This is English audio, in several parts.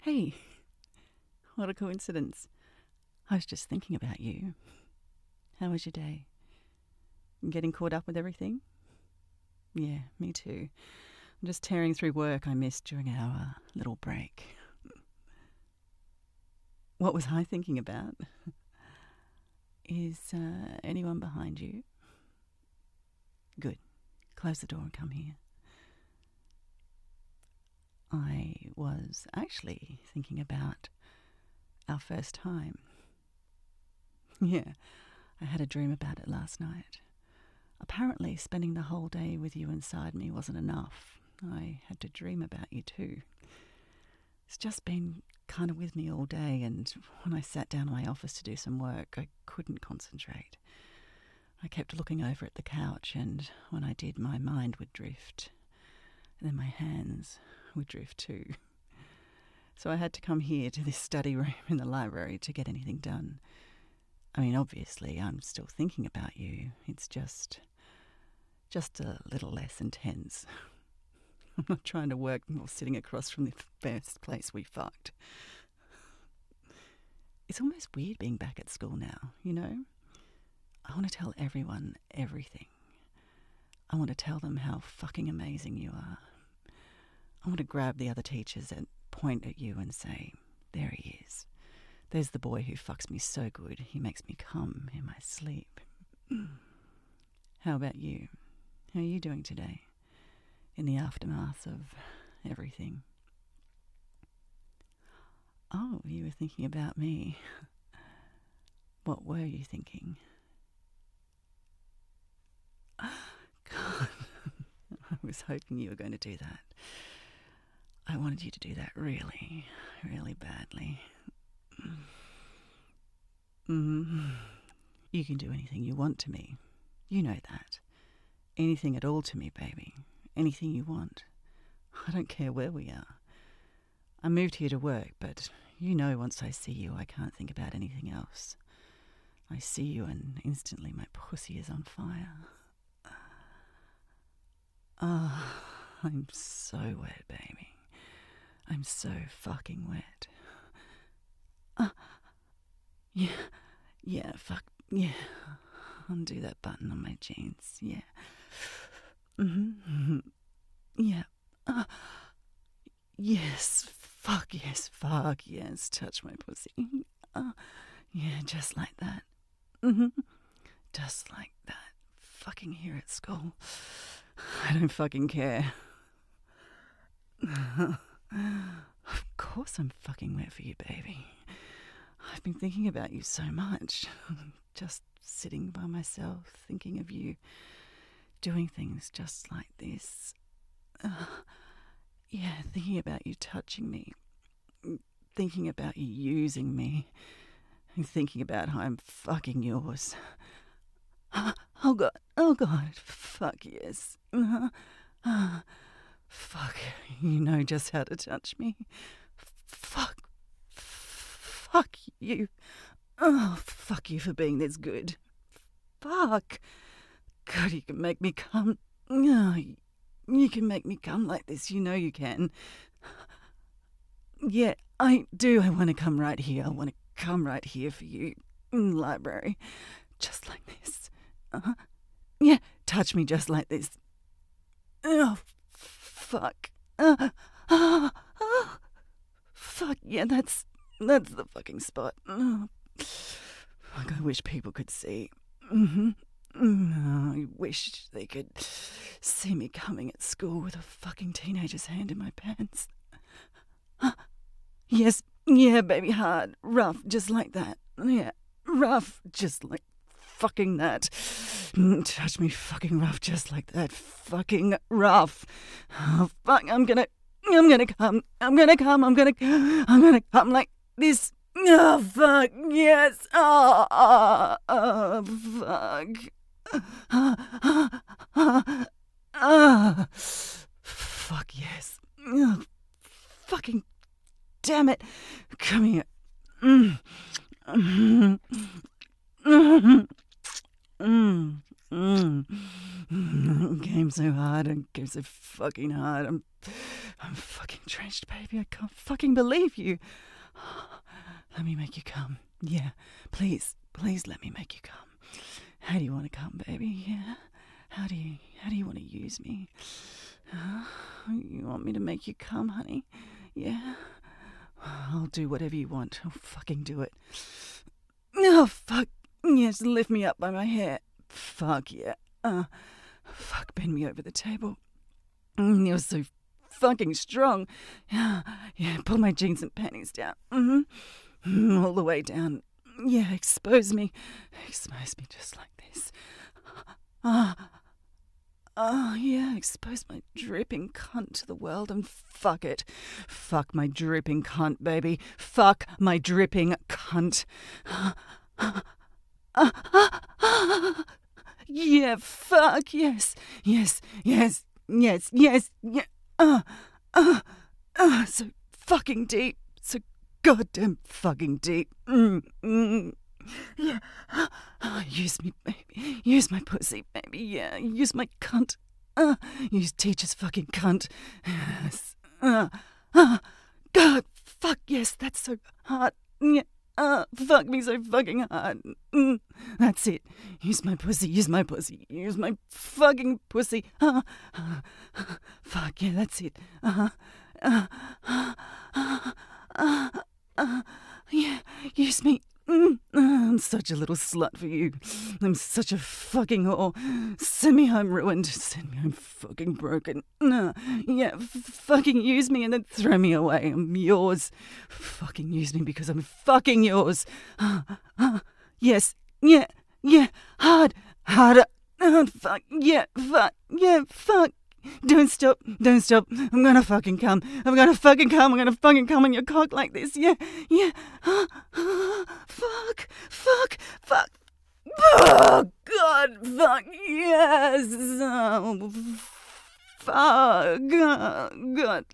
Hey, what a coincidence. I was just thinking about you. How was your day? Getting caught up with everything? Yeah, me too. I'm just tearing through work I missed during our little break. What was I thinking about? Is anyone behind you? Good. Close the door and come here. I was actually thinking about our first time. Yeah, I had a dream about it last night. Apparently, spending the whole day with you inside me wasn't enough. I had to dream about you too. It's just been kind of with me all day, and when I sat down in my office to do some work, I couldn't concentrate. I kept looking over at the couch, and when I did, my mind would drift. And then my hands would drift too. So I had to come here to this study room in the library to get anything done. I mean, obviously, I'm still thinking about you. It's just a little less intense. I'm not trying to work while sitting across from the first place we fucked. It's almost weird being back at school now, you know? I want to tell everyone everything. I want to tell them how fucking amazing you are. I want to grab the other teachers and point at you and say, there he is. There's the boy who fucks me so good he makes me come in my sleep. How about you? How are you doing today? In the aftermath of everything. Oh, you were thinking about me. What were you thinking? God, I was hoping you were going to do that. I wanted you to do that really, really badly. You can do anything you want to me. You know that. Anything at all to me, baby. Anything you want. I don't care where we are. I moved here to work, but you know once I see you, I can't think about anything else. I see you and instantly my pussy is on fire. I'm so wet, baby. I'm so fucking wet. Yeah, fuck, yeah. Undo that button on my jeans, yeah. Yeah. Yes, fuck, touch my pussy. Yeah, just like that. Just like that. Fucking here at school. I don't fucking care. Of course I'm fucking wet for you, baby. I've been thinking about you so much. Just sitting by myself, thinking of you, doing things just like this. Yeah, thinking about you touching me. Thinking about you using me. And thinking about how I'm fucking yours. Oh God, fuck yes. Fuck, you know just how to touch me. Fuck you. Oh, fuck you for being this good. Fuck. God, you can make me come. Oh, you can make me come like this, you know you can. Yeah, I do. I want to come right here. I want to come right here for you in the library. Just like this. Yeah, touch me just like this. Oh, fuck. Fuck, yeah, that's the fucking spot. Fuck, I wish people could see. I wish they could see me coming at school with a fucking teenager's hand in my pants. Yes, yeah, baby, hard, rough, just like that. Yeah, rough, just like fucking that. Touch me fucking rough, just like that. Fucking rough. Oh, fuck, I'm gonna come like this. Oh, fuck, yes. Fuck. Fuck, yes. Fucking damn it. Come here. Came so hard and came so fucking hard. I'm fucking drenched, baby. I can't fucking believe you. Let me make you come. Yeah, please let me make you come. How do you want to come, baby? Yeah. How do you want to use me? You want me to make you come, honey? Yeah. I'll do whatever you want. I'll fucking do it. Oh, fuck. Yes, lift me up by my hair. Fuck, yeah. Fuck, bend me over the table. You're so fucking strong. Yeah, pull my jeans and panties down. All the way down. Yeah, expose me. Expose me just like this. Yeah, expose my dripping cunt to the world and fuck it. Fuck my dripping cunt, baby. Fuck my dripping cunt. Yeah, fuck, yes. So fucking deep. So goddamn fucking deep. Yeah. Use me, baby. Use my pussy, baby. Yeah. Use my cunt. Use teacher's fucking cunt. Yes. God, fuck, yes, that's so hard. Yeah. Fuck me so fucking hard. That's it. Use my pussy. Use my pussy. Use my fucking pussy. Fuck, yeah, that's it. Yeah, use me. I'm such a little slut for you. I'm such a fucking whore. Send me home ruined. Send me home fucking broken. Yeah, fucking use me and then throw me away. I'm yours. Fucking use me because I'm fucking yours. Yes. Yeah. Hard. Harder. Fuck. Yeah. Fuck. Don't stop. I'm gonna fucking come. I'm gonna fucking come on your cock like this. Yeah. Fuck. Oh, God. Fuck. Yes. Oh, fuck. Oh, God.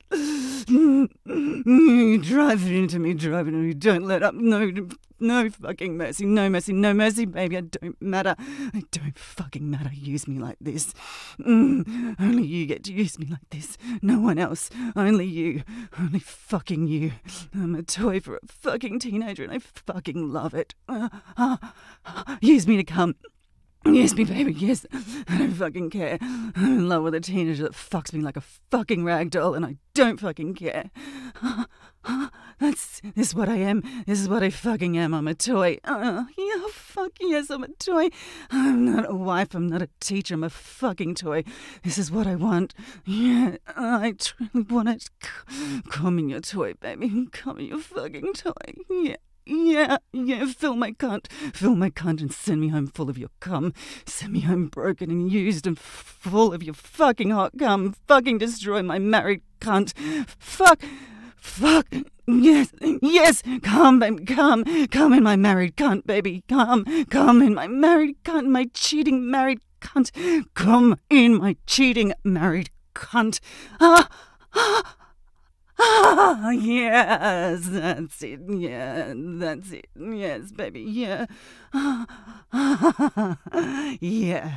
Drive it into me. Don't let up. No fucking mercy. No mercy, baby. I don't matter. I don't fucking matter. Use me like this. Only you get to use me like this. No one else. Only you. Only fucking you. I'm a toy for a fucking teenager and I fucking love it. Use me to come. Yes, me baby, yes. I don't fucking care. I'm in love with a teenager that fucks me like a fucking rag doll and I don't fucking care. This is what I am. This is what I fucking am. I'm a toy. Yeah, fuck yes, I'm a toy. I'm not a wife. I'm not a teacher. I'm a fucking toy. This is what I want. Yeah, I truly want it. Call me your toy, baby. Call me your fucking toy. Yeah, fill my cunt and send me home full of your cum. Send me home broken and used and full of your fucking hot cum. Fucking destroy my married cunt. Fuck, yes, come, baby, come in my married cunt, baby, come in my married cunt, my cheating married cunt, come in my cheating married cunt. Yes, that's it. Yeah, that's it. Yes, baby. Yeah. Yeah.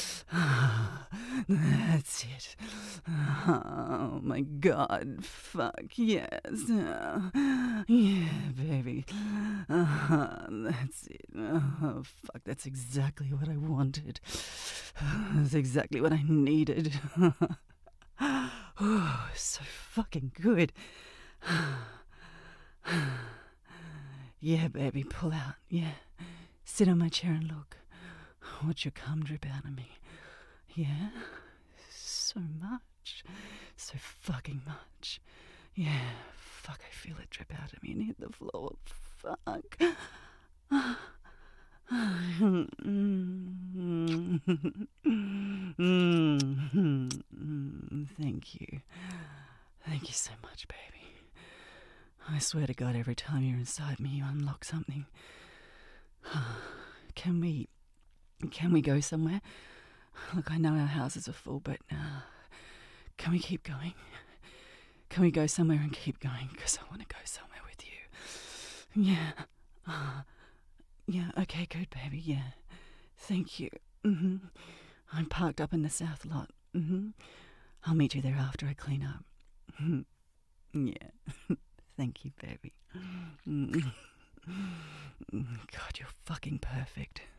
That's it. Oh my God. Fuck. Yes. Yeah, baby. That's it. Oh, fuck. That's exactly what I wanted. That's exactly what I needed. Oh, so fucking good. Yeah, baby, pull out. Yeah. Sit on my chair and look. Watch your cum drip out of me. Yeah. So much. So fucking much. Yeah. Fuck, I feel it drip out of me and hit the floor. Fuck. Thank you. Thank you so much, baby. I swear to God, every time you're inside me, you unlock something. Can we go somewhere? Look, I know our houses are full, but can we keep going? Can we go somewhere and keep going? Because I want to go somewhere with you. Yeah. Yeah, okay, good, baby, yeah. Thank you. I'm parked up in the south lot. I'll meet you there after I clean up. Yeah. Thank you, baby. Mm. God, you're fucking perfect.